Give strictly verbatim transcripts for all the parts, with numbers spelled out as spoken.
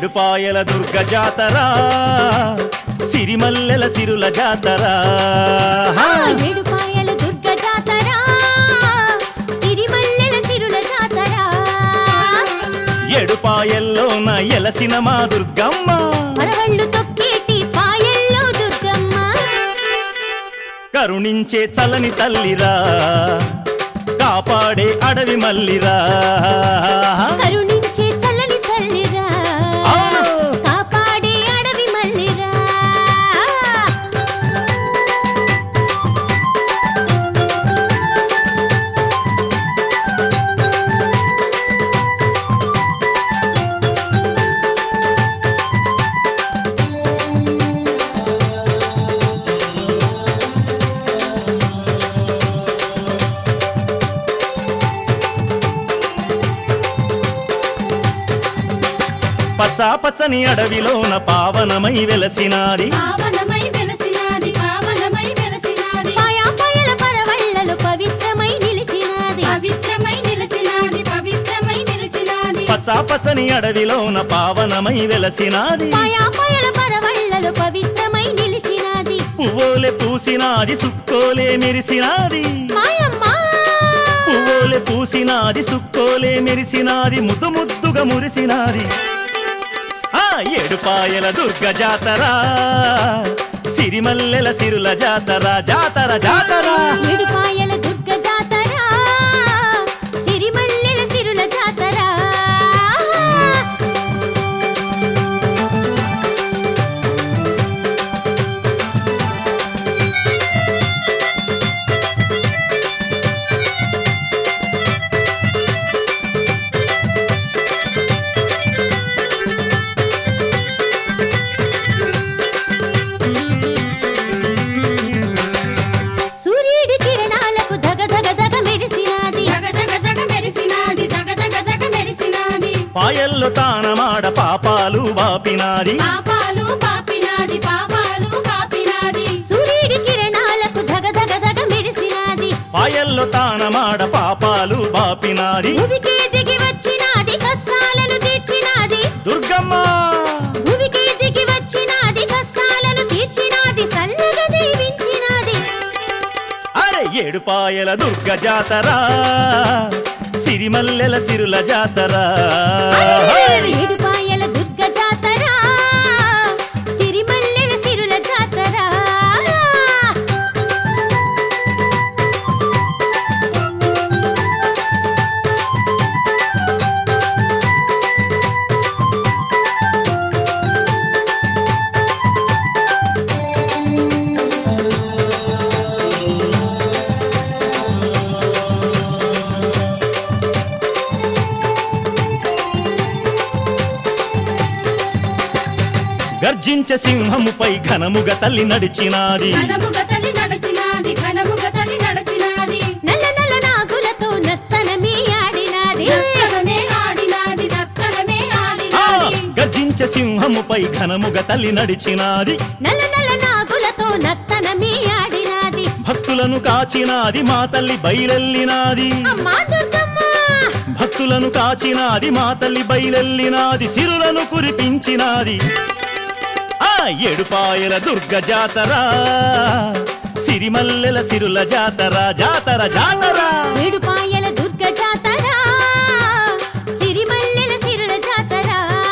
ఏడుపాయల దుర్గ జాతర సిరిమల్లెల సిరుల జాతర ఏడుపాయల దుర్గ జాతర సిరిమల్లెల సిరుల జాతర ఏడుపాయల్లోన ఎలసిన మా దుర్గమ్మ పరవళ్ళు తొక్కేటి పాయల్లో దుర్గమ్మ కరుణించే చలని తల్లిరా కాపాడే అడవి మల్లిరా కరుణించే చల్లని తల్లిరా కాపాడే అడవి మల్లిరా పచ్చా పచ్చని అడవిలోన పావనమై వెలసినాది పావనమై వెలసినాది పావనమై వెలసినాది పాయా పాయల పరవళ్ళలు పవిత్రమై నిలిచినాది పవిత్రమై నిలిచినాది పవిత్రమై నిలిచినాది పచ్చా పచ్చని అడవిలోన పావనమై వెలసినాది పాయా పాయల పరవళ్ళలు పవిత్రమై నిలిచినాది పువ్వులే పూసినాది సుక్కోలే మెరిసినాది మాయమ్మ పువ్వులే పూసినాది సుక్కోలే మెరిసినాది ముద్దు ముద్దుగా మురిసినాది ఆ ఏడుపాయల దుర్గ జాతర సిరిమల్లెల సిరుల జాతర జాతర జాతర ఏడుపాయల దుర్గ జాతర సిరిమల్లెల సిరుల జాతర సూర్యుడి కిరణాలకు దగ దగ దగ మెరిసినాది దగ దగ దగ మెరిసినాది దగ దగ దగ మెరిసినాది పాయల్లో తానమాడ పాపాలు బాపినాది పాపాలు పాపినాది పాపాలు పాపినాది సూర్యుడి కిరణాలకు దగ దగ దగ మెరిసినాది పాయల్లో తానమాడ పాపాలు బాపినాది భువికి దిగి వచ్చినాది కష్టాలను తీర్చినాది దుర్గమ్మ భువికి దిగి వచ్చినాది కష్టాలను తీర్చినాది సల్లగా దీవించినాది అరే ఏడుపాయల దుర్గ జాతర సిరిమల్లెల సిరుల జాతర ఏడుపాయల దుర్గ జాతర సిరిమల్లెల సిరుల జాతర గర్జించ సింహముపై ఘనముగ తల్లి నడిచినాది ఘనముగ తల్లి నడచినాది ఘనముగ తల్లి నడచినాది నల్ల నల్ల నాగులతో నస్తనమే ఆడినాది నస్తనమే ఆడినాది నస్తనమే ఆడినాది గర్జించ సింహముపై ఘనముగ తల్లి నడిచినాది నల్ల నల్ల నాగులతో నస్తనమే ఆడినాది భక్తులను కాచినాది మా తల్లి బయలెల్లినాది అమ్మా దుర్గమ్మ భక్తులను కాచినాది మా తల్లి బయలెల్లినాది సిరులను కురిపించినాది ఆ ఏడుపాయల దుర్గ జాతర సిరిమల్లెల సిరుల జాతర జాతర జాతర ఏడుపాయల దుర్గ జాతర సిరిమల్లెల సిరుల జాతర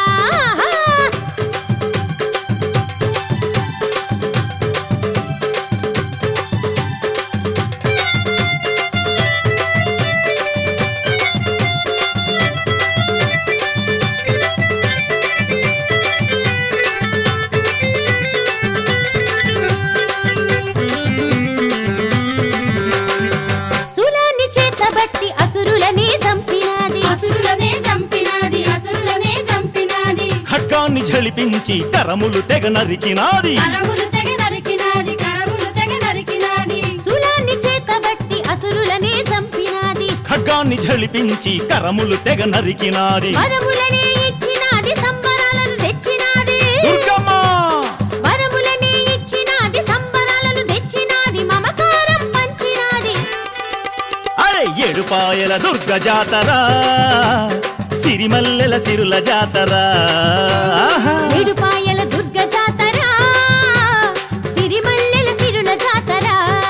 శూలాన్ని చేతబట్టి అసురులనే చంపినాది అసురులనే చంపినాది అసురులనే చంపినాది ఖడ్గాన్ని ఝళిపించి కరములు తెగ నరికినాది కరములు తెగ నరికినాది కరములు తెగ నరికినాది శూలాన్ని చేతబట్టి అసురులనే చంపినాది ఖడ్గాన్ని ఝళిపించి కరములు తెగ నరికినాది వరములనే ఇచ్చినాది సంబరాలను తెచ్చినాది దుర్గమ్మ వరములనే ఇచ్చినాది సంబరాలను తెచ్చినాది మమకారం పంచినాది అరే ఏడుపాయల దుర్గ జాతర సిరిమల్లెల సిరుల జాతర ఏడుపాయల దుర్గ జాతర సిరిమల్లెల సిరుల జాతర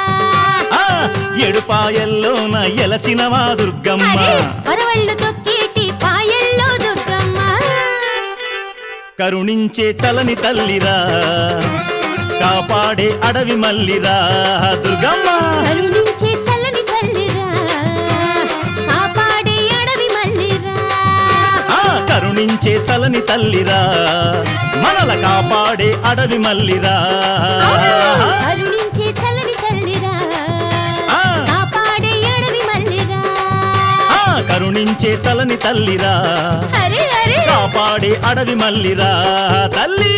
ఎడుపాయల్లోన ఎలసిన మా దుర్గమ్మ పరవళ్ళు తొక్కేటి పాయల్లో దుర్గమ్మ కరుణించే చలని తల్లిరా కాపాడే అడవి మల్లిరా దుర్గమ్మ కరుణించే చల్లని తల్లిరా కాపాడే అడవి మల్లిరా కరుణించే చలని తల్లిరా మనల కాపాడే అడవి మల్లిరా కరుణించే చల్లని తల్లిరా కాపాడే అడవి మల్లిరా కరుణించే చలని తల్లిరా హరే హరే కాపాడే అడవి మల్లిరా తల్లి